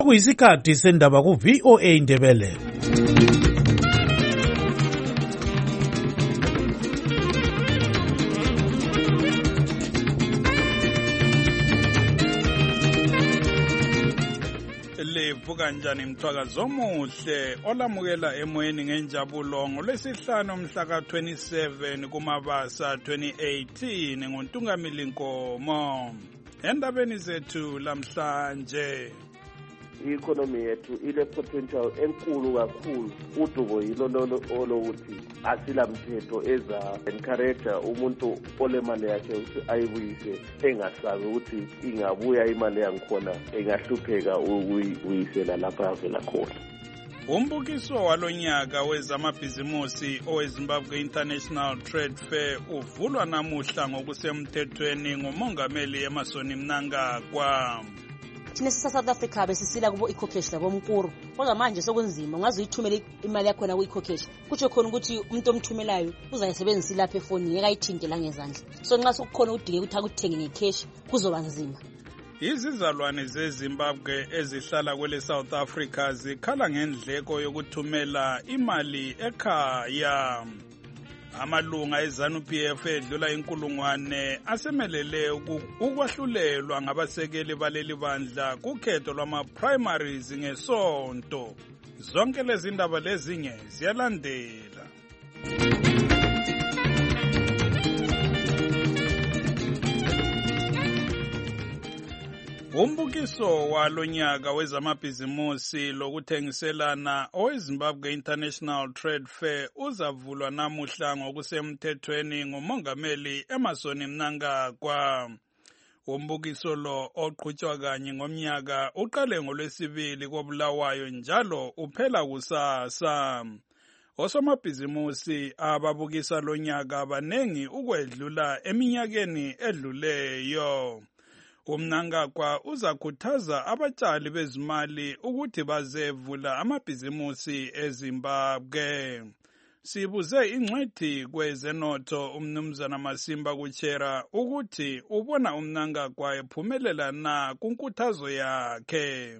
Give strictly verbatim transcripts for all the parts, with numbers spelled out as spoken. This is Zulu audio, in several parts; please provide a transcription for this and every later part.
Kuyisikhathi sendaba ku V O A Ndebele. Livuka njani mthwakazo omuhle olamukela emoyeni ngenjabulo ngolwesihlanu mhla ka twenty-seven kuMabasa twenty eighteen ngoNtungamili Nkomo. Endabeni zethu lamhlanje, i-economy yethu ile potential enkulu kakhulu. Udubo yilo lolo olokuthi asila mthetho eza encourage umuntu olemali yakhe ukuthi ayibuyise engasabi ukuthi ingabuya imali yangikhona engahlupheka ukuyisela lapha avela khona. Umbukiso walonyaka wezamabhizimusi oweZimbabwe International Trade Fair uvulwa namuhla ngokusemthethweni ngumongameli Emmerson Mnangagwa. Thina sisa South Africa besisila kubo ikhokheshi labomkuru. Kodwa manje sokunzima ungaze uyithumele imali yakho na kuyikhokheshi. Kutsho khona ukuthi umuntu omthumelayo uzayisebenzisa lapha efonini ekayithinte la ngezandla. So nxa sokukhona udinge ukuthi akuthenge ngecash kuzoba nzima. Izizalwane zeZimbabwe ezihlala kwele South Africa zikhala ngendleko yokuthumela imali ekhaya. Amalunga eZANU-P F edlula inkulungwane asemelele ukwahlulelwa ngabasekeli baleli bandla kukhetho lwama-primaries ngesonto. Zonke lezi ndaba lezinye ziyalandela. Umbukiso walonyaka wezamabhizimusi lokuthengiselana oweZimbabwe International Trade Fair uzavulwa namuhla ngokusemthethweni ngumongameli Emmerson Mnangagwa. Umbukiso lo oqhutshwa kanye ngomnyaka uqale ngolwesibili koBulawayo njalo uphela kusasa. Osomabhizimusi ababukisa lonyaka banengi ukwedlula eminyakeni edluleyo. Umnangagwa uzakhuthaza abatshali bezimali ukuthi bazevula amabhizimusi eZimbabwe. Sibuze ingcwethi kwezenotho umnumzana Masimba Kuchera ukuthi ubona umnangagwa ephumelela na kunkuthazo yakhe.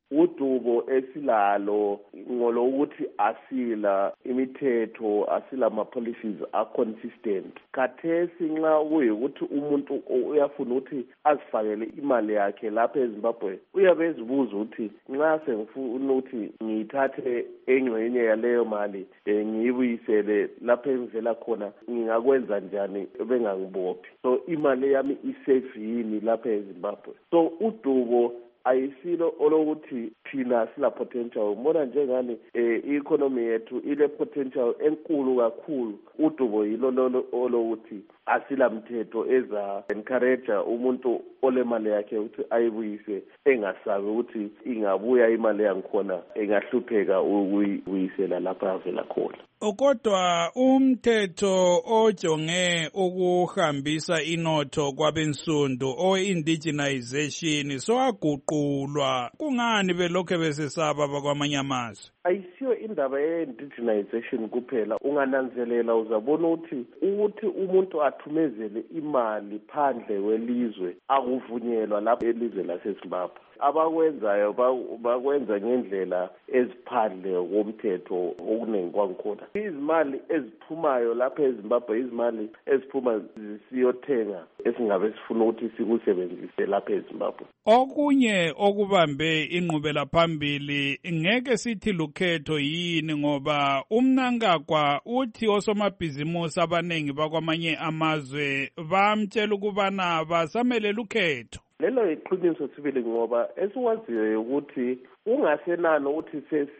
Udubo esilalo ngolokuthi asila imithetho, asila ama-policies a-consistent. Khathesi nxa kuyikuthi umuntu uyafuna ukuthi azifakele imali yakhe lapha eZimbabwe, uyabe ezibuza ukuthi nxa sengifuna ukuthi ngiyithathe engxenye yaleyo mali ngiyibuyisele lapha engivela khona, ngingakwenza njani bengangibophi? So imali yami isafe yini lapha eZimbabwe? So udubo ayisilo olokuthi thina sila potential. Mbona njengani i-economy yethu ile potential enkulu kakhulu. Udubo yilo lolo olokuthi asila mthetho eza encourage umuntu olemali yakhe ukuthi ayibuyise engasabi ukuthi ingabuya imali yangikhona engahlupheka ukuyisela lapha avela khona. Kodwa umthetho ojonge ukuhambisa inotho kwabensundu o-indigenization sowaguqulwa. Kungani belokhe besesaba bakwamanye amazwe? Ayisiyo indaba ye-indigenization kuphela. Ungananzelela uzabona ukuthi ukuthi umuntu athumezele imali phandle welizwe akuvunyelwa lapha elizwe laseZimbabwe. Abakwenzayo bakwenza ngendlela eziphandle komthetho okuningi kwangikhona. Izimali eziphumayo lapha eZimbabwe izimali eziphuma zisiyothenga esingabe sifuna ukuthi sikusebenzise lapha eZimbabwe. Okunye okubambe inqubela phambili ngeke sithi lukhetho yini ngoba umnangagwa uthi osomabhizimusi abanengi bakwamanye amazwe bamtshela ukubana basamele lukhetho. Lelo iqiniso sibili ngoba esiwaziyo ukuthi ungasenani ukuthi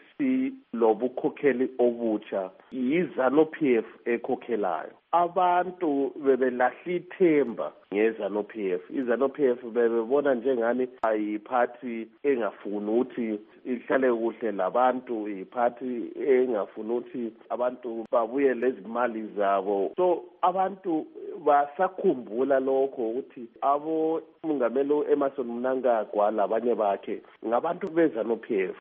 sesilobukhokheli obutsha yiZANU-P F ekhokhelayo. Abantu bebelahla ithemba ngeZANU-P F. iZANU-P F bebebona njengani ayiphathi engafuni ukuthi ihlale kuhle labantu, iphathi engafuni ukuthi abantu babuye lezimali zabo. So abantu basakhumbula lokho ukuthi abo umongameli Emmerson Mnangagwa labanye bakhe ngabantu beZANU-P F.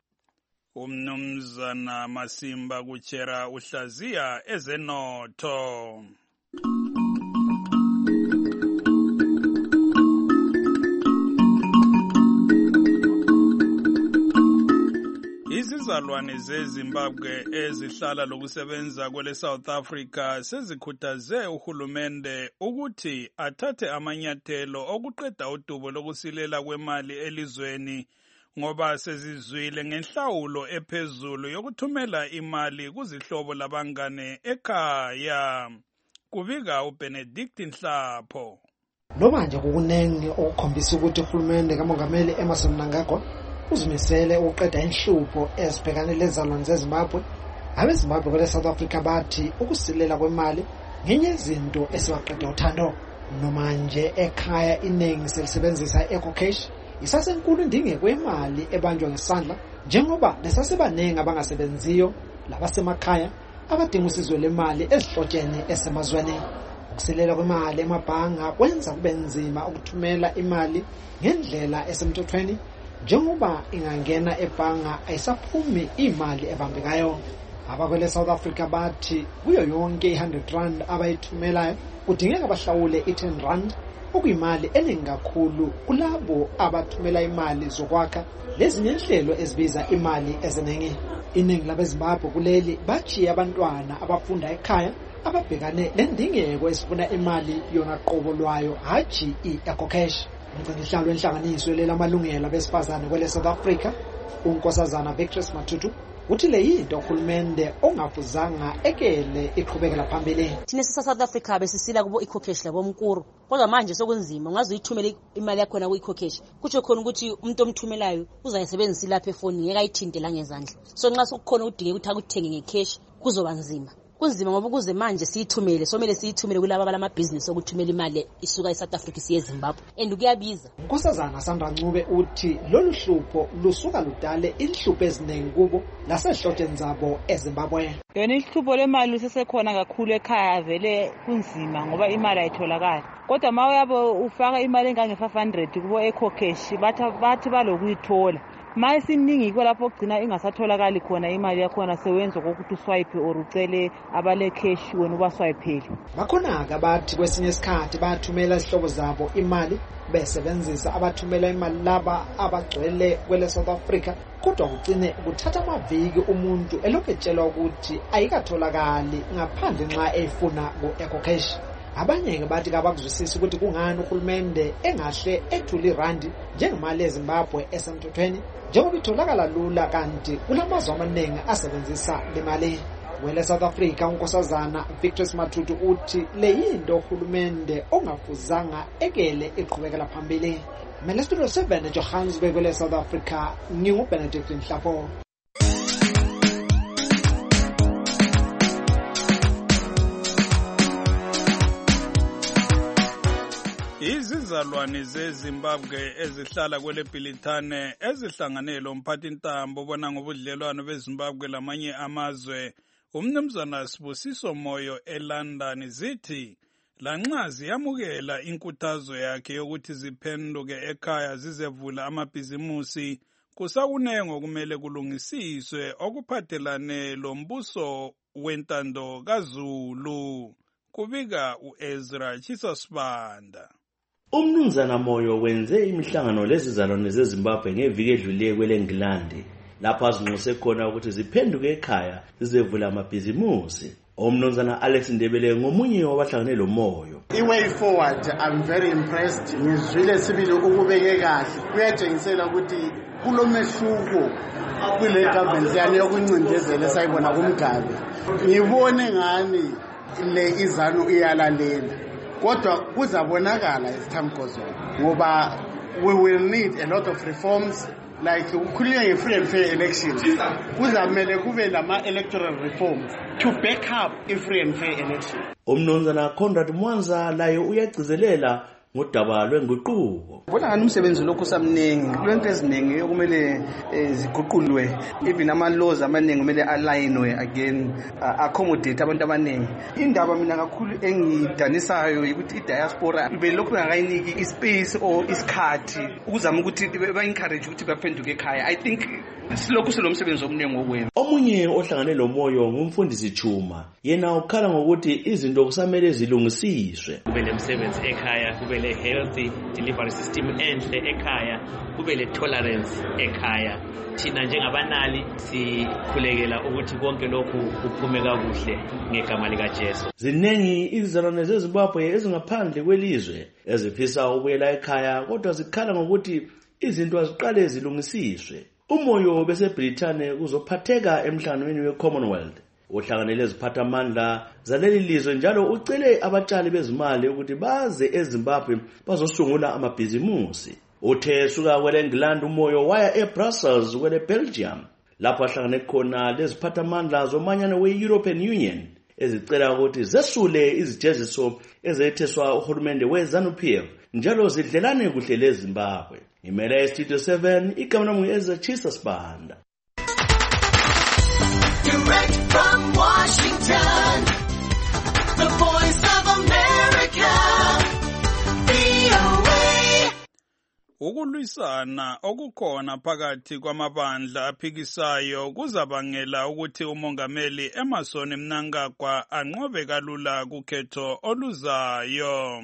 Umnumzana Masimba Kuchera uhlaziya ezenotho. Izizalwane zeZimbabwe ezihlala lokusebenza kwele South Africa sezikhuthaze uhulumende ukuthi athathe amanyathelo okuqeda udubo lokusilela kwemali elizweni ngoba sezizwile ngenhlawulo ephezulu yokuthumela imali kuzihlobo labangane ekhaya. Kubika uBenedict Nhlapho. Noma nje kukunenge okukhombisa ukuthi uhulumende kaMongameli Emmerson Mnangagwa uzimisele ukuqeda inhlupho ezibhekane lezizalwane zeZimbabwe, abeZimbabwe kwele South Africa bathi ukusilela kwemali ngenye izinto esibaqeda uthando. Noma nje ekhaya iningi selisebenzisa EcoCash, isasenkulu indingeko yemali ebanjwa ngesandla njengoba nesasebaningi abangasebenziyo labasemakhaya abadinga usizo lemali ezihlotsheni esemazweni. Ukusilela kwemali emabhanga kwenza kube nzima ukuthumela imali ngendlela esemthethweni njengoba ingangena ebhanga ayisaphumi imali ebambekayo. Abakwele South Africa bathi kuyo yonke one hundred rand abayithumelayo kudingeka bahlawule i-ten rand okuyimali eningi kakhulu kulabo abathumela imali zokwakha lezinye inhlelo ezibiza imali eziningi. Iningi labeZimbabwe kuleli bachiya abantwana abafunda ekhaya ababhekane lendingeko esifuna imali yona qobo lwayo haji i-EcoCash. Umgcinihlalo wenhlanganiso lelamalungelo abesifazane kwele South Africa, uNkosazana Victress Matutu, uthi le yinto uhulumende ongafuzanga ekele iqhubekela phambili. Thina South Africa besisila kubo EcoCash labomkuru. Kodwa manje sokunzima ungaze uyithumele imali yakho na ku-EcoCash. Kutsho khona ukuthi umuntu omthumelayo uzayisebenzisa lapha efonini ekayithinte la ngezandla. So nxa sokukhona udinge ukuthi akuthenge ngecash kuzoba nzima. Kunzima ngoba kuze manje siyithumele somele siyithumele kulabo abalamabhizinisi okuthumela imali isuka eSouth Africa siye eZimbabwe and kuyabiza. Nkosazana Sandra Ncube uthi lolu hlupho lusuka ludale inhlupho eziningi kubo lasehlotsheni zabo eZimbabwe. Yona ihlupho lemali lisesekhona kakhulu ekhaya vele kunzima ngoba imali ayitholakali. Kodwa ma uyabe ufaka imali engange five hundred kubo EcoCash bathi bathi balokuyithola. Ma isiningi kwalapho ogcina ingasatholakali khona imali yakhona sewenza ukuthi uswipe or ucele abale cash wena ubaswiphele. Bakhona abathi kwesinye isikhathi bathumela isihlobo zabo imali besebenzisa abathumela imali laba abagcwele kwele South Africa kodwa ugcine ukuthatha amaviki umuntu eloketshelwa ukuthi ayikatholakali ngaphandle nxa efuna ku-EcoCash. Abanye ke bathi kabakuzwisisa ukuthi kungani uhulumende engahle ethula irandi njengemali eZimbabwe esemthethweni njengoba itholakala lula kanti kulamazwe amaningi asebenzisa le mali. Kwele South Africa uNkosazana Victress Matutu uthi le yinto uhulumende ongafuzanga ekele iqhubekela phambili. Mina Studio seven Johannesburg kwele South Africa nginguBenedict Nhlapho. Izizalwane zeZimbabwe ezihlala kwele Bhilithane ezihlanganele umphathintambo bona ngobudlelwano beZimbabwe lamanye amazwe uMnumzana Sibusiso Moyo eLondon zithi lanxa ziyamukela inkuthazo yakhe yokuthi ziphenduke ekhaya zizevula amabhizimusi kusakunengo kumele kulungisiswe okuphathelane lombuso wentando kaZulu. Kubika uEzra Chisosibanda. Umnumzana Moyo wenze imihlangano lezizalwane zeZimbabwe ngeviki edlule kweleNgilandi lapho azinxuse khona ukuthi ziphenduke ekhaya zizevula amabhizimusi. Umnumzana Alex Ndebele ngomunye wabahlangane lo Moyo. I-way forward, I'm very impressed. Ngizwile sibili ukubeke kahle. Kuyatshengisela ukuthi kulomehluko kule government yani yokuncindezela sayibona kumgabe. Ngibone ngani le izanu iyalalela. Kodwa kuzabonakala as time goes on ngoba we will need a lot of reforms like ukukhuluma nge-free and fair elections. Kuzamele kube lama electoral reforms to back up i-free and fair election. Umnumzana Conrad Mwanza layo uyagcizelela ngodaba lwenguquko. Bona ngani umsebenzi lokho samningi lwento eziningi okumele ziguqulwe even ama laws amaningi kumele alignwe again accommodate abantu abaningi. Indaba mina kakhulu engidanisayo ukuthi idiaspora ibe lokho ngakayiniki ispace or isikhathi ukuzama ukuthi ba encourage ukuthi baphenduke ekhaya. I think silokhu silomsebenzi omningi okwenza. Omunye ohlangane lo Moyo ngumfundisi Chuma yena ukhala ngokuthi izinto kusamele zilungisiswe. Kube lemsebenzi ekhaya kube le healthy delivery system enhle ekhaya, kube le tolerance ekhaya. Thina njengabanali sikhulekela ukuthi konke lokhu kuphume kakuhle ngegama lika Jesu. Ziningi izizalwane zeZimbabwe ezingaphandle kwelizwe ezifisa ukubuyela ekhaya kodwa zikhala ngokuthi izinto aziqale zilungisiswe. Umoyo bese Britain kuzophatheka emhlanganweni weCommonwealth. Uhlanganele iziphathamandla zaleli lizwe njalo ucele abatshali bezimali ukuthi baze eZimbabwe bazosungula amabhizimusi. Uthe suka kwele England umoyo waya eBrussels kwele Belgium lapho ahlangane khona leziphathamandla zomanyano we-European Union ezicela ukuthi zesule izijeziso ezetheswa uhulumende weZANU-P F njalo zidlelane kuhle leZimbabwe. Imele Studio seven igama lami Ezachisa Sibanda. Direct from Washington, the voice of America, V O A. Ukulwisana okukhona phakathi kwamabandla aphikisayo kuzabangela ukuthi umongameli Emmerson Mnangagwa anqobe kalula kukhetho oluzayo.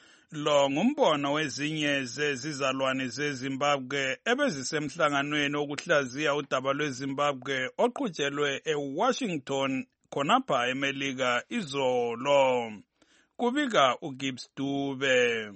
Lo ngumbono wezinye zezizalwane zeZimbabwe ebezisemhlanganweni wokuhlaziya udaba lweZimbabwe oqhutshelwe eWashington khonapha eMelika izolo. Kubika uGibbs Dube.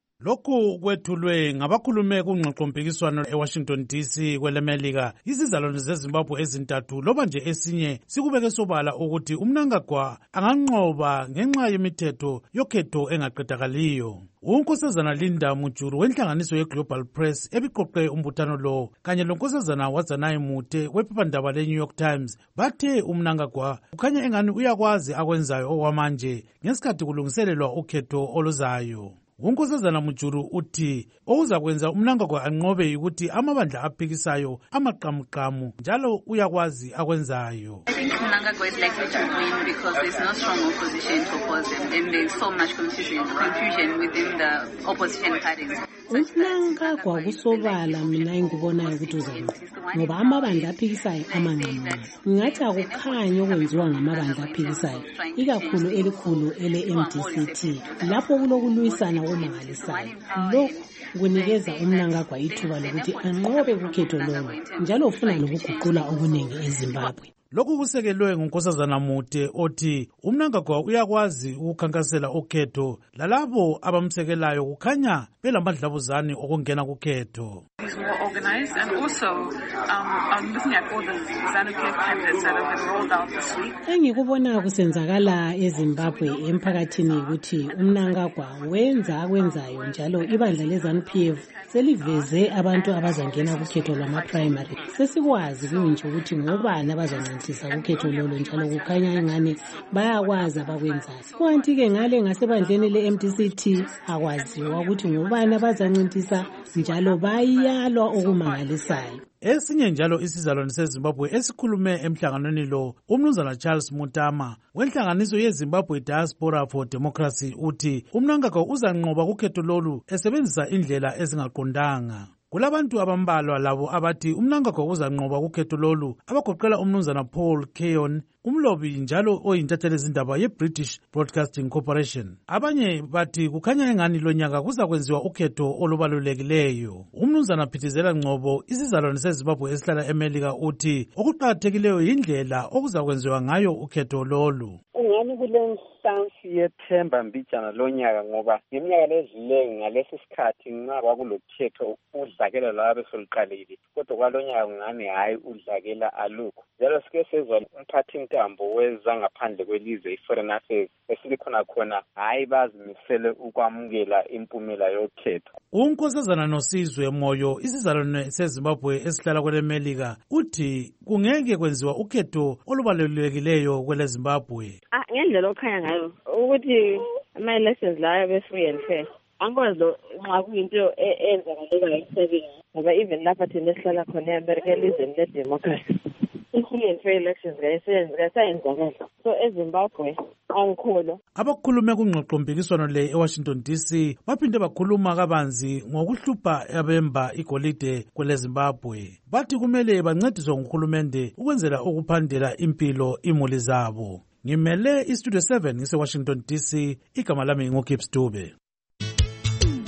Lokhu kwethulwe ngabakhulume kungxoxompikiswano eWashington D C kwelemelika izizalwane zeZimbabwe ezintathu loba nje esinye sikubeke sobala ukuthi uMnangagwa anganqoba ngenxa yemithetho yokhetho engaqedakaliyo. Unkosazana Linda Mujuru wenhlanganiso yeGlobal Press ebiqoqe umbuthano lo kanye lonkosazana Wazanayi Mute wephephandaba leNew York Times bathe uMnangagwa ukhanya engani uyakwazi akwenzayo okwamanje ngesikhathi kulungiselelwa ukhetho oluzayo. Unkosazana Mujuru uthi okuzakwenza uMnangagwa anqobe ukuthi amabandla aphikisayo amaqamuqamu njalo uyakwazi akwenzayo. I think Mnangagwa is likely to win because there's no strong opposition to oppose him and there's so much confusion, confusion within the opposition parties. uMnangagwa kusobala mina engikubonayo ukuthi uzawina ngoba amabandla aphikisayo amanqamuqamu. Ngathi akukhanya okwenziwa ngamabandla aphikisayo ikakhulu elikhulu ele M D C T lapho kulokulwisana omangalisayo. Lokhu kunikeza uMnangagwa ithuba lokuthi anqobe kukhetho lolo njalo ufuna lokuguqula okuningi eZimbabwe. Lokhu kusekelwe ngunkosazana Mute othi uMnangagwa uyakwazi ukukhankasela ukhetho lalabo abamsekelayo kukhanya belamadlabuzane okungena kukhetho. He's more organized and also um, I'm looking at all the ZANU-P F candidates that have been rolled out this week. Engikubona kusenzakala eZimbabwe emphakathini ukuthi uMnangagwa wenza akwenzayo njalo ibandla leZANU-P F seliveze abantu abazangena kukhetho lwama primary. Sesikwazi kunje ukuthi ngobani abazancintisana kukhetho lolo njalo kukhanya engane bayakwazi abakwenzayo. Kwanti ke ngale ngasebandleni le M D C T akwaziwa ukuthi ngobani abazancintisana njalo bayalwa okumangalisayo. Esinye njalo isizalwane seZimbabwe esikhulume emhlanganweni lo umnumzana Charles Mutama wenhlanganiso yeZimbabwe Diaspora for Democracy uthi uMnangagwa uzanqoba kukhetho lolu esebenzisa indlela ezingaqondanga. Kulabantu abambalwa labo abathi uMnangagwa uzanqoba kukhetho lolu abagoqela umnumzana Paul Keon umlobi njalo oyintatheli ezindaba yeBritish Broadcasting Corporation. Abanye bathi kukhanya engani lonyaka kuzakwenziwa ukhetho olubalulekileyo. Umnumzana Phithizela Ngcobo isizalwane seZimbabwe esihlala eMelika uthi okuqakathekileyo indlela okuzakwenziwa ngayo ukhetho lolu. Ungani kulenhlansi yethemba mbijana lonyaka ngoba ngeminyaka lezileyo ngalesi sikhathi nxa kwakulokhetho udlakela laba besoluqalile kodwa kwalonyaka ngani hayi udlakela alukho. Njalo sike sezwa umphathintambo wezangaphandle kwelizwe i-Foreign Affairs esilikhona khona hayi bazimisele ukwamukela impumela yokhetho. Unkosazana Nosizwe Moyo isizalwane seZimbabwe esihlala kweleMelika uthi kungeke kwenziwa ukhetho olubalulekileyo kweleZimbabwe. Ah ngendlela okhanya ngayo ukuthi ama elections la be free and fair. Angikwazi lo nxa kuyinto enzakaleka emhlabeni ngoba even lapha thina esihlala khona eAmerica elizweni ledemocracy. Free and fair elections ngayisenzakala. So eZimbabwe angikholwa. Abakhulume kungxoxompikiswano le eWashington D C baphinde bakhuluma kabanzi ngokuhlupha abemba igolide kweleZimbabwe. Bathi kumele bancediswe nguhulumende ukwenzela ukuphandela impilo imuli zabo. Ngimele iStudio seven ngise Washington D C igama lami nguGibbs Dube.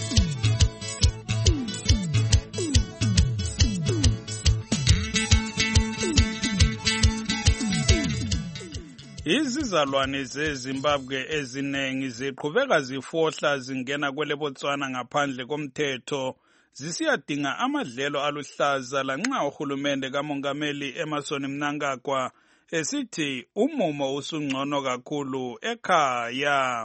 Izizalwane zeZimbabwe eziningi ziqhubeka zifohla zingena kwele Botswana ngaphandle komthetho zisiyadinga amadlelo aluhlaza lanxa uhulumende kamongameli Emmerson Mnangagwa esithi umumo usungcono kakhulu ekhaya.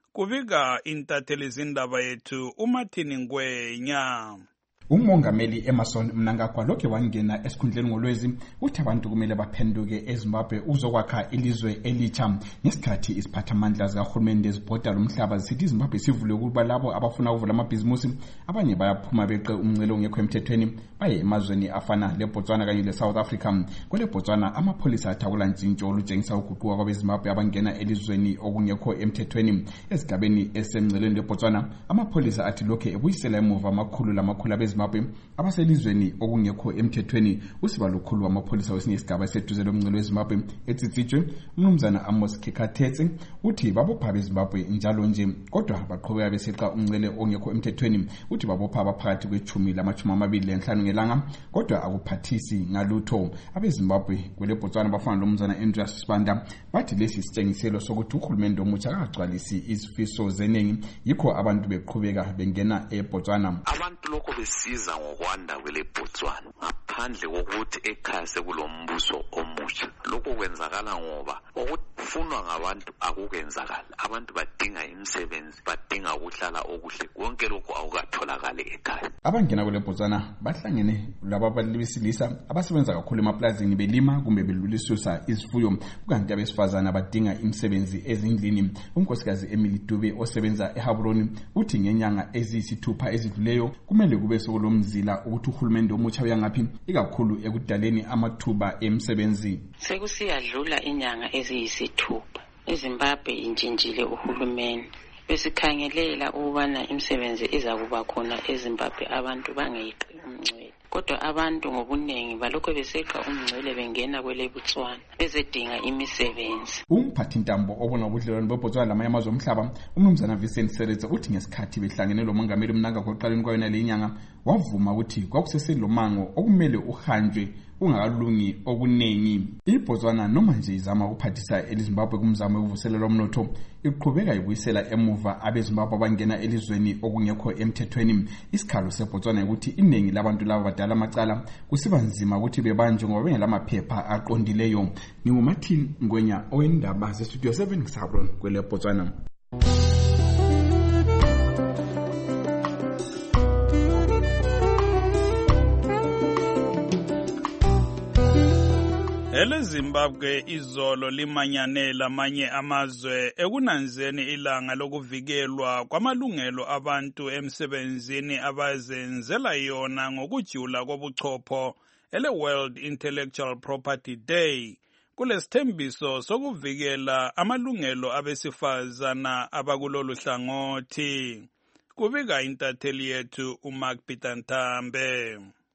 Kubika intatheli zindaba yethu uMartin Ngwenya. Umongameli Emmerson Mnangagwa lokhe wangena esikhundleni ngolwezi uthi abantu kumele baphenduke eZimbabwe uzokwakha ilizwe elitsha ngesikhathi isiphathamandla zikahulumende zibhoda lomhlaba zisithi iZimbabwe sivule ukuba labo abafuna ukuvula amabhizimusi abanye bayaphuma beqe umncele ongekho emthethweni baye emazweni afana leBotswana kanye leSouth Africa. Kwele Botswana amapholisa athawula ntshintsho olutshengisa ukuguquka kwabeZimbabwe abangena elizweni okungekho emthethweni. Esigabeni esemngceleni leBotswana amapholisa athi lokhe ebuyisela emuva amakhulu lamakhulu abeZimbabwe abaselizweni okungekho emthethweni. Usiba lukhulu wamapholisa wesinye isigaba eseduze lomngcele weZimbabwe eTsitsitswe umnumzana Amos Kikatetse uthi babopha beZimbabwe njalo nje kodwa baqhubeka beseqa umngcele ongekho emthethweni. Uthi babopha abaphakathi kwechumi lamachumi amabili lenhlanu ngelanga kodwa akuphathisi ngalutho. AbeZimbabwe kwele Botswana bafana lomnumzana Andreas Sibanda bathi lesi sitshengiselo sokuthi uhulumende omutsha akagcwalisi izifiso zeningi yikho abantu beqhubeka bengena eBotswana. Abantu lokho besiza ngokwanda kwele Botswana ngaphandle kokuthi ekhaya sekulombuso omutsha. Lokho kwenzakala ngoba okufunwa ngabantu akukenzakala. Abantu badinga imisebenzi, badinga ukuhlala okuhle. Konke lokho akukatholakala ekhaya. Abangena kwele Botswana bahlangene laba besilisa abasebenza kakhulu emaplazini belima kumbe belulisusa izifuyo kukanti abesifazana badinga imisebenzi ezindlini. Unkosikazi Emily Dube osebenza eHaburoni uthi ngenyanga eziyisithupha ezidluleyo kumele kube sokulomzila ukuthi uhulumende omutsha uyangaphi ikakhulu ekudaleni amathuba emsebenzi. Sekusiyadlula inyanga eziyisithupha eZimbabwe intshintshile uhulumende besikhangelela ukubana imisebenzi iza kuba khona eZimbabwe abantu bangeqi umncele kodwa abantu ngobunengi balokho beseqa umncele bengena kwele Botswana bezedinga imisebenzi. Umphathi ntambo obona ubudlelwano beBotswana lamanye amazwe omhlaba umnumzana Vincent Seretse uthi ngesikhathi behlangene lo mongameli Mnangagwa oqaleni kwayona le nyanga wavuma ukuthi kwakuseselomango okumele uhanjwe ungakalungi okunengi. iBotswana noma nje izama ukuphathisa eLizimbabwe kumzamo wokuvuselela umnotho iqhubeka ibuyisela emuva abeZimbabwe abangena elizweni okungekho emthethweni. Isikhalo seBotswana ukuthi iningi labantu laba badala amacala kusiba nzima ukuthi bebanjwe ngoba bengelamaphepha aqondileyo. NginguMartin Ngwenya owendaba zeStudio seven ngisabron kwele Botswana. Ele Zimbabwe izolo limanyanela amanye amazwe ekunanzeni ilanga lokuvikelwa kwamalungelo abantu emsebenzini abazenzela yona ngokujula kobuchopho ele World Intellectual Property Day. Kulesithembiso sokuvikela amalungelo abesifazana abakulolu hlangothi. Kubika intatheli yethu uMark Pitantambe.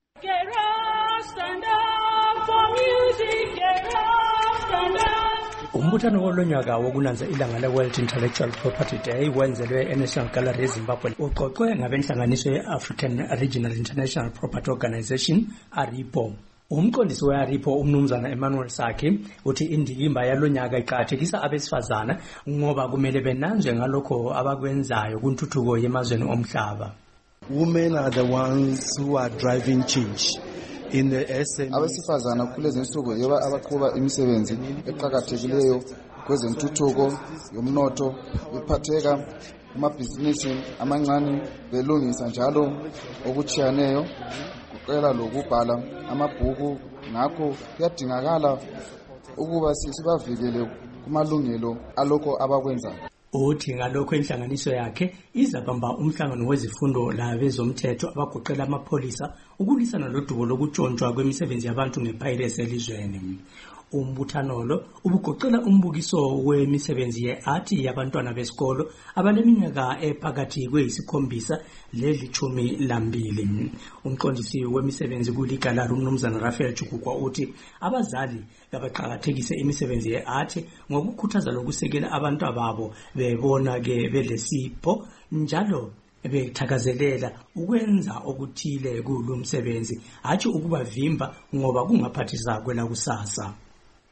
Umbuthano wolonyaka wokunanza ilanga le-World Intellectual Property Day wenzelwe eNational Gallery eZimbabwe uxoxwe ngabenhlanganiso ye-African Regional International Property Organization, ARIPO. Umqondisi we-ARIPO umnumzana Emmanuel Saki uthi indikimba yalonyaka iqakathekisa abesifazana ngoba kumele benanzwe ngalokho abakwenzayo kuntuthuko yemazweni omhlaba. Women are the ones who are driving change. In the S M E abesifazana kulezi insuku yeba abaqhuba imisebenzi eqhakathekileyo kwezentuthuko yomnotho iphatheka amabhizinisi amancane belungisa njalo okuchiyaneyo kuqela lokubhala amabhuku ngakho kuyadingakala ukuba sibavikele kumalungelo alokho abakwenzayo. Uthi ngalokho inhlanganiso yakhe izabamba umhlangano wezifundo labezomthetho abagoqela amapholisa ukulwisana lodubo lokutshontshwa kwemisebenzi yabantu ngepiracy elizweni. Umbuthano lo ubugoqela umbukiso wemisebenzi ye-art yabantwana besikolo abaneminyaka ephakathi kweyisikhombisa lelithumi lambili. Umqondisi wemisebenzi kuligala umnumzana Raphael Chukukwa uthi abazali kabaqhakathekise imisebenzi ye-art ngokukhuthaza lokusekela abantu ababo bebona ke belesipho njalo bethakazelela ukwenza okuthile kulumsebenzi hathi ukubavimba ngoba kungaphathisa kwela kusasa.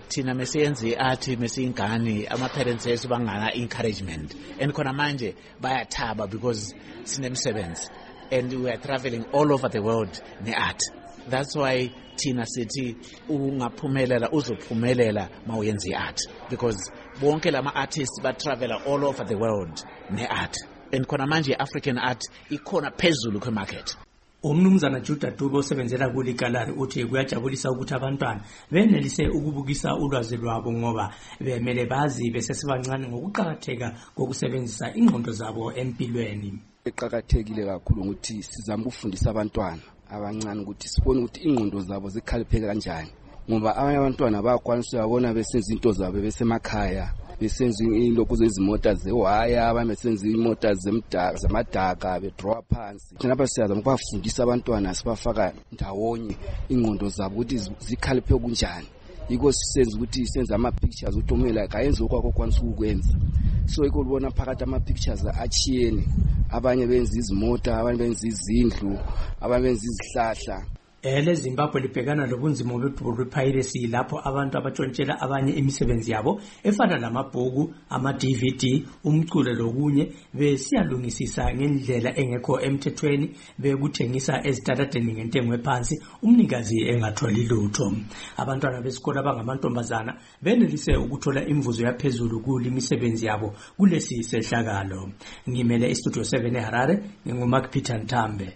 thina mesiyenze athi mesiyingane ama-parents ethu bangana encouragement and khona manje bayathaba because sinemsebenzi and we are traveling all over the world ne-art. That's why thina sithi ungaphumelela uzophumelela mawuyenza i-art because bonke lama artists ba travel all over the world ne-art and khona manje African art ikhona phezulu kwe-market. Umnumzana Juda Dube osebenzela kuli gallery uthi kuyajabulisa ukuthi abantwana benelise ukubukisa ulwazi lwabo ngoba bemele bazi besesebancane ngokuqhakatheka kokusebenzisa ingqondo zabo empilweni. Eqhakathekile kakhulu ukuthi sizama ukufundisa abantwana abancane ukuthi sibone ukuthi ingqondo zabo zikhaliphe kanjani ngoba abanye abantwana bayakwanisa ukubona besenza into zabo besemakhaya besenza ilokhu zezimota zewaya abanye besenza imota zemdaka zamadaka bedraw phansi. Thina lapha siyazama ukubafundisa abantwana sibafaka ndawonye ingqondo zabo ukuthi zikhaliphe kunjani yiko sisenza ukuthi senza ama pictures ukuthi umela kayenze okwakho kwanisa ukwenza. So iko libona phakathi ama pictures achiyene abanye benza izimota abanye benza izindlu abanye benza izihlahla. Ele Zimbabwe libhekana lobunzima be-piracy lapho abantu abatshontshela abanye imisebenzi yabo efana namabhuku, ama-D V D, umculo lokunye besiyalungisisa ngendlela engekho emthethweni bekuthengisa ezitaladeni ngentengo ephansi umnikazi engatholi lutho. Abantwana besikole abangamantombazana benelise ukuthola imvuzo yaphezulu kule imisebenzi yabo kulesi sehlakalo. Ngimele istudio seven eHarare nginguMark Peter Ntambe.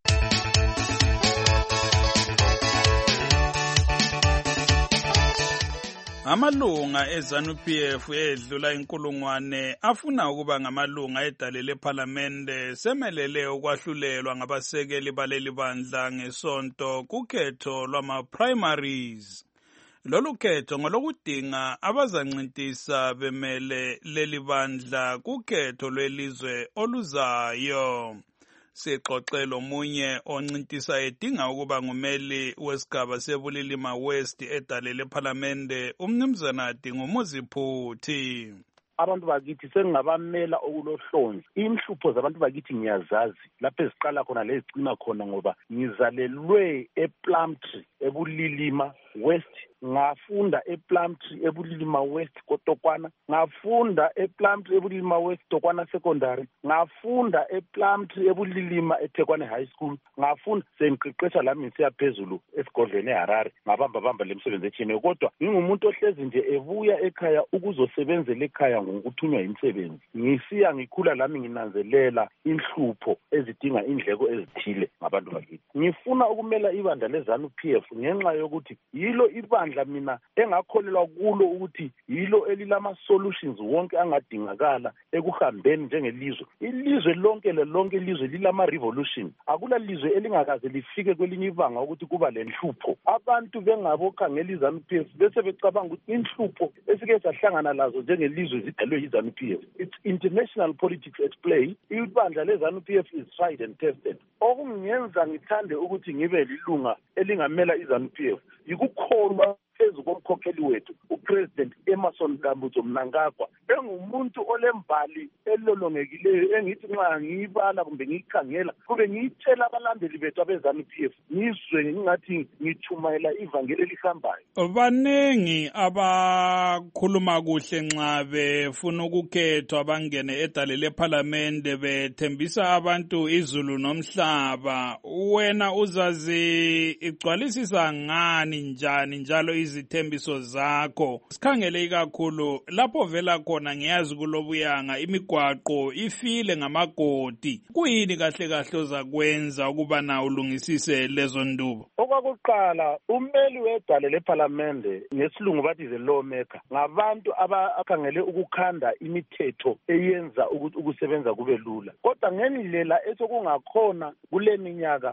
Amalunga eZanu-P F edlula inkulungwane afuna ukuba ngamalunga edale lePhalamende semelele ukwahlulelwa ngabasekeli baleli bandla ngesonto kukhetho lwama-primaries. Lolu khetho ngolokudinga abazancintisa bemele leli bandla kukhetho lwelizwe oluzayo. Sixoxelo munye oncintisa edinga ukuba ngumeli wesigaba sebulilima West edale lePhalamende umnumzana Dingumuzi Phuthi. Abantu bakithi sengabamela okulohlonzi. Inhlupho zabantu bakithi ngiyazazi lapho eziqala khona lezicina khona ngoba ngizalelwe ePlumtree ebulilima West, ngafunda ePlumtree ebulilima West Kotokwana, ngafunda ePlumtree ebulilima West Tokwana Secondary, ngafunda ePlumtree ebulilima eThekwani High School, ngafunda sengiqeqesha lami ngisiya phezulu esigodlweni eHarare ngabamba bamba lemsebenzi ethini kodwa ngingumuntu ohlezi nje ebuya ekhaya ukuzosebenzela ekhaya ngokuthunywa imisebenzi. Ngisiya ngikhula lami nginanzelela inhlupho ezidinga indleko ezithile ngabantu bakithi. Ngifuna ukumela ibandla leZanu-P F ngenxa yokuthi yilo ibandla mina engakholelwa kulo ukuthi yilo elilama solutions wonke angadingakala ekuhambeni njengelizwe. Ilizwe lonke lonke ilizwe lilama revolution. Akula lizwe elingakaze lifike kwelinye ibanga ukuthi kuba lenhlupho. Abantu bengabokhangela iZanu-P F bese becabanga ukuthi inhlupho esike sahlangana lazo njengelizwe zidalwe iZanu-P F. It's international politics at play. Ibandla leZanu-P F is tried and tested. Okungenza ngithande ukuthi ngibe lilunga elingamela iZanu-P F yikukholwa phezu komkhokheli wethu uPresident Emmerson Dambudzo Mnangagwa engumuntu olembali elolongekileyo engithi nxa ngiyibala kumbe ngiyikhangela kube ngiyitshela abalandeli bethu abeZanu-P F ngizwe ngingathi ngithumayela ivangeli elihambayo. Banengi abakhuluma kuhle nxa befuna ukukhethwa bangene edale lePhalamende bethembisa abantu izulu nomhlaba. Wena uzazi igcwalisisa ngani njani njalo izithembiso zakho? Sikhangele kakhulu lapho vela khona ngiyazi kulobuyanga imigwaqo ifile ngamagodi. Kuyini kahle kahle ozakwenza ukuba na ulungisise lezo ndubo? Okwakuqala umeli wedale lePhalamende ngesilungu bathi the lawmaker ngabantu abakhangele ukukhanda imithetho eyenza ukuthi ukusebenza kube lula. Kodwa ngendlela esokungakhona kule minyaka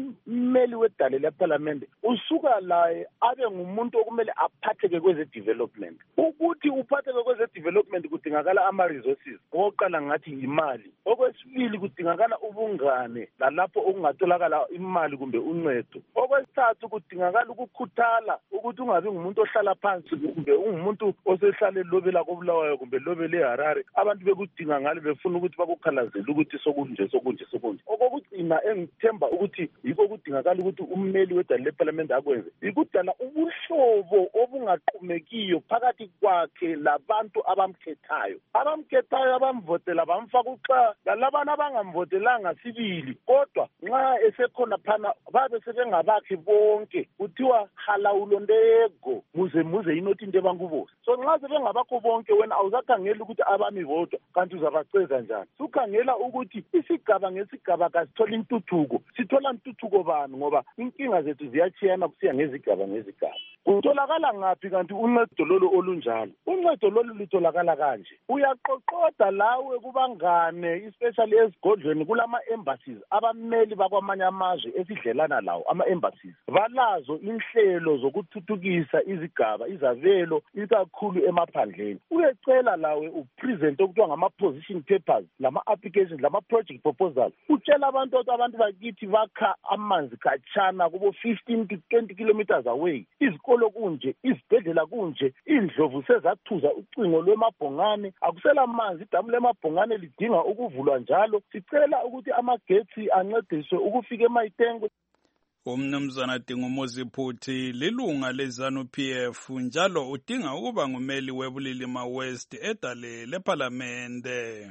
umeli wedale lePhalamende usuka laye abe ngumuntu okumele aphatheke kweze development. Ukuthi uphatheke kweze development kudingakala ama resources. Oqala ngathi imali. Okwesibili kudingakala ubungane lalapho okungatholakala imali kumbe uncedo. Okwesithathu kudingakala ukukhuthala ukuthi ungabi ngumuntu ohlala phansi kumbe ungumuntu osehlale lobela koBulawayo kumbe lobele eHarare. Abantu bekudinga ngale befuna ukuthi bakukhalazele ukuthi sokunje sokunje sokunje. Okokugcina engithemba ukuthi yiko kudingakala ukuthi ummeli wedale lePhalamende akwenze ikudala ubuhlobo obunga abangaqumekiyo phakathi kwakhe labantu abamkhethayo abamkhethayo abamvotela bamfaka uxa lalabana abangamvotelanga sibili kodwa nxa esekhona phana babe sebengabakhe bonke kuthiwa halawulondego muze muze inothi into ebankubosi so nxa sebengabakho bonke wena awusakhangela ukuthi abami bodwa kanti uzabaceza njani sukhangela ukuthi isigaba ngesigaba kasithola intuthuko sithola intuthuko bani ngoba inkinga zethu ziyachiyana kusiya ngezigaba ngezigaba kutholakala ngaphi kanti uncedo lolo olunjalo uncedo lolo lutholakala kanje uyaqoqoda lawe kubangane especially esigodlweni kulama embassies abameli bakwamanye amazwe esidlelana lawo ama embassies balazo inhlelo zokuthuthukisa izigaba izabelo ikakhulu emaphandleni uyecela lawe upresent okuthiwa ngama position papers lama applications lama project proposals utshela abantu ukuthi abantu bakithi bakha amanzi khatshana kubo fifteen to twenty kilometers away izikolo kunje izibhedlela kunje indlovu sezathuza ucingo lwemabhongane akusela amanzi idamu lemabhongane lidinga ukuvulwa njalo sicela ukuthi amagetsi ancediswe ukufika emayitengo. Umnumzana Dingumuzi Phuthi lilunga lezanu P F njalo udinga ukuba ngumeli webulilima West edale leParlamente.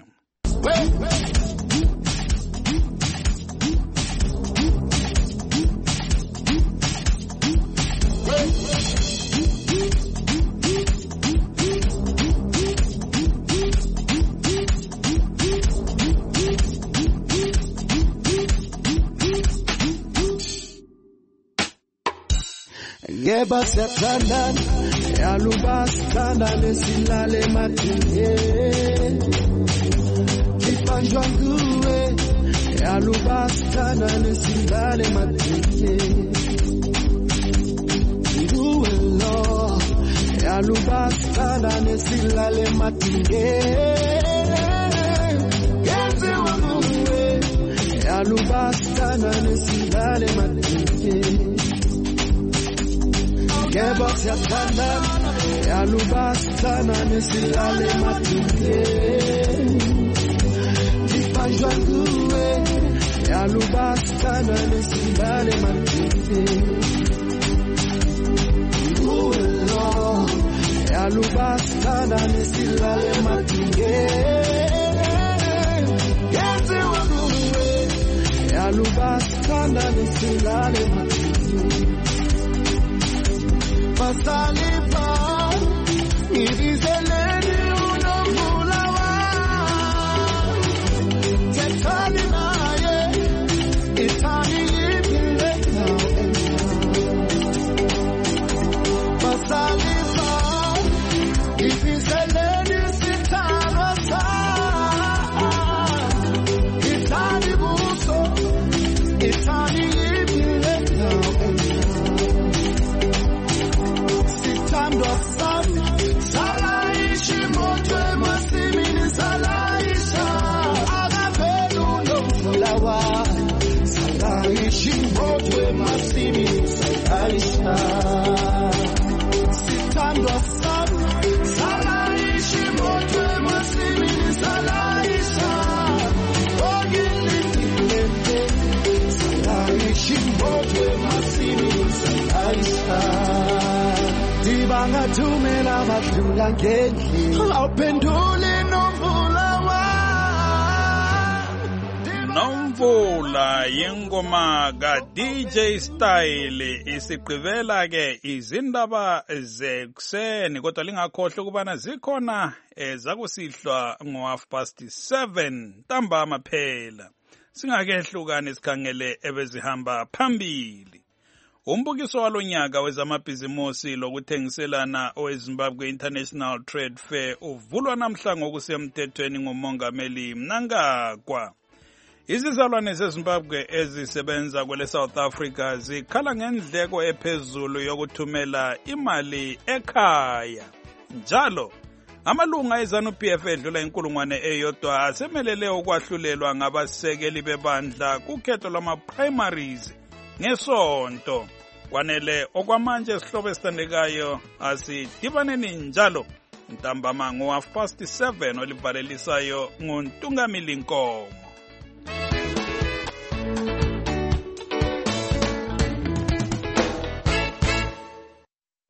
Yeba siyathanda yaluba sithanda lesilale madinge ifanjwa nguwe yaluba sithanda lesilale madinge nguwe lo yaluba sithanda lesilale madinge yenziwa nguwe yaluba sithanda lesilale madinge Yeba siyathanda yaluba sithanda lesilale madinge ifanjwa nguwe yaluba sithanda lesilale madinge nguwe lo yaluba sithanda lesilale madinge yenziwa nguwe yaluba sithanda lesilale madinge Masalipa, ibizeleni unomulawa Ketani naye, itani ipile Masalipa, ibizeleni sitarasa Itani buso, itani ipile Tandwa sana salaishi moto masimini salaisha agapelu nomulawa salaishi moto masimini salaisha sitandwa sana salaishi moto masimini salaisha ogilinde salaishi moto masimini salaisha Dibanga tumela madula ngendli awuphendule nomvulawa Nomvula yengoma ka D J Style isigqibela ke izindaba zekuseni kodwa lingakhohle ukubana zikhona ezakusihlwa ngo half past seven ntambama phela singakehlukane sikhangele ebezihamba phambili. Umbukiso walonyaka wezamabhizimusi lokuthengiselana oweZimbabwe International Trade Fair uvulwa namhla ngokusemthethweni ngumongameli Mnangagwa. Izizalwane zeZimbabwe ezisebenza kwele South Africa zikhala ngendleko ephezulu yokuthumela imali ekhaya. Njalo amalunga ezanu P F edlula inkulungwane eyodwa asemelele ukwahlulelwa ngabasekeli bebandla kukhetho lwama primaries ngesonto. Kwanele okwamanje sihlobo esithandekayo asidibaneni njalo ntambama ngo half past seven olivalelisayo nguNtungamili Nkomo.